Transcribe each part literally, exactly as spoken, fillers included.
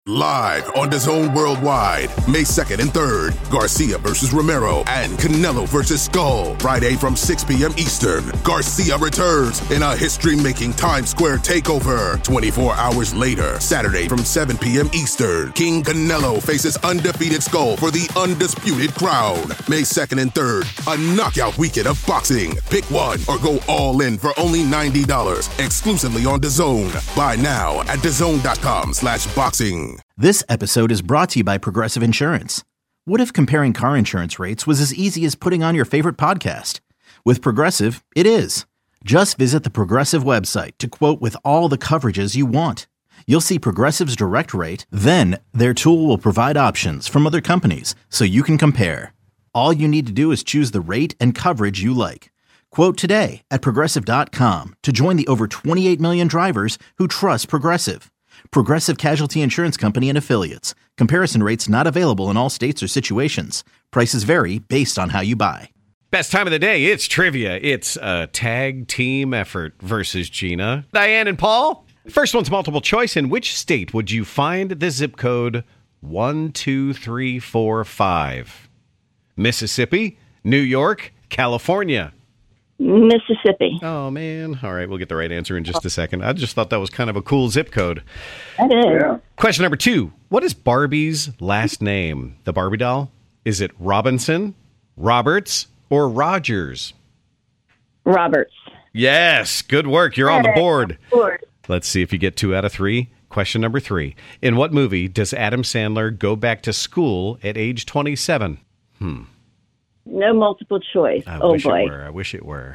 Live on DAZN Worldwide, May second and third, Garcia versus Romero and Canelo versus Skull. Friday from six p.m. Eastern, Garcia returns in a history-making Times Square takeover. twenty-four hours later, Saturday from seven p.m. Eastern, King Canelo faces undefeated Skull for the undisputed crown. May second and third, a knockout weekend of boxing. Pick one or go all in for only ninety dollars, exclusively on DAZN. Buy now at DAZN.com slash boxing. This episode is brought to you by Progressive Insurance. What if comparing car insurance rates was as easy as putting on your favorite podcast? With Progressive, it is. Just visit the Progressive website to quote with all the coverages you want. You'll see Progressive's direct rate, then their tool will provide options from other companies so you can compare. All you need to do is choose the rate and coverage you like. Quote today at Progressive dot com to join the over twenty-eight million drivers who trust Progressive. Progressive Casualty Insurance Company and Affiliates. Comparison rates not available in all states or situations. Prices vary based on how you buy. Best time of the day, it's trivia. It's a tag team effort versus Gina. Diane and Paul. First one's multiple choice. In which state would you find the zip code one two three four five? Mississippi, New York, California. Mississippi. Oh, man. All right, we'll get the right answer in just a second. I just thought that was kind of a cool zip code. That is. Yeah. Question number two. What is Barbie's last name? The Barbie doll? Is it Robinson, Roberts, or Rogers? Roberts. Yes. Good work. You're on the board. board. Let's see if you get two out of three. Question number three. In what movie does Adam Sandler go back to school at age twenty-seven? Hmm. No multiple choice. I oh, wish boy. it were. I wish it were.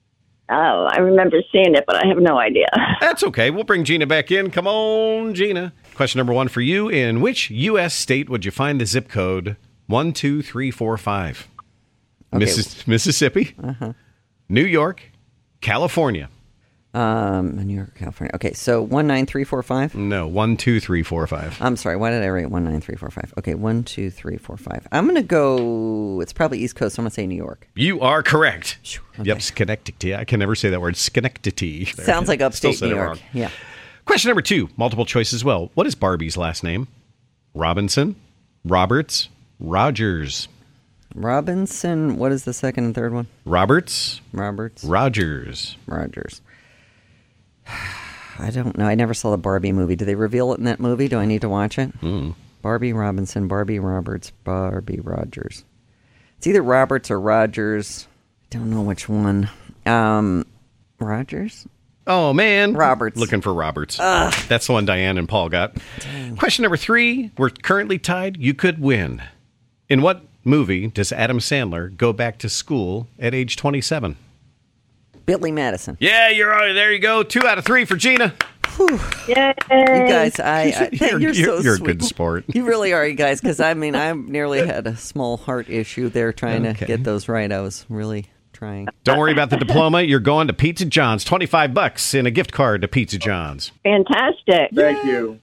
Oh, I remember seeing it, but I have no idea. That's okay. We'll bring Gina back in. Come on, Gina. Question number one for you. In which U S state would you find the zip code one two three four five? Okay. Missis- Mississippi, Uh-huh. New York, California. Um, New York, California. Okay, so one nine three four five? No, one two three four five. I'm sorry, why did I write one nine three four five? Okay, one two three four five. I'm going to go, it's probably East Coast, so I'm going to say New York. You are correct. Okay. Yep, Schenectady. I can never say that word. Schenectady. There. Sounds like upstate Still said New it York. wrong. Yeah. Question number two, multiple choice as well. What is Barbie's last name? Robinson, Roberts, Rogers. Robinson, what is the second and third one? Roberts, Roberts, Rogers. Rogers. I don't know. I never saw the Barbie movie. Do they reveal it in that movie? Do I need to watch it? Mm. Barbie Robinson, Barbie Roberts, Barbie Rogers. It's either Roberts or Rogers. I don't know which one. Um, Rogers? Oh, man. Roberts. Looking for Roberts. Ugh. That's the one Diane and Paul got. Dang. Question number three. We're currently tied. You could win. In what movie does Adam Sandler go back to school at age twenty-seven? Billy Madison. Yeah, you're right. There you go. Two out of three for Gina. Whew. Yay. You guys, I, I you're, you're, you're, so you're a sweet. good sport. You really are, you guys, because I mean, I nearly had a small heart issue there trying Okay. to get those right. I was really trying. Don't worry about the diploma. You're going to Pizza John's. twenty-five bucks and a gift card to Pizza John's. Fantastic. Thank you.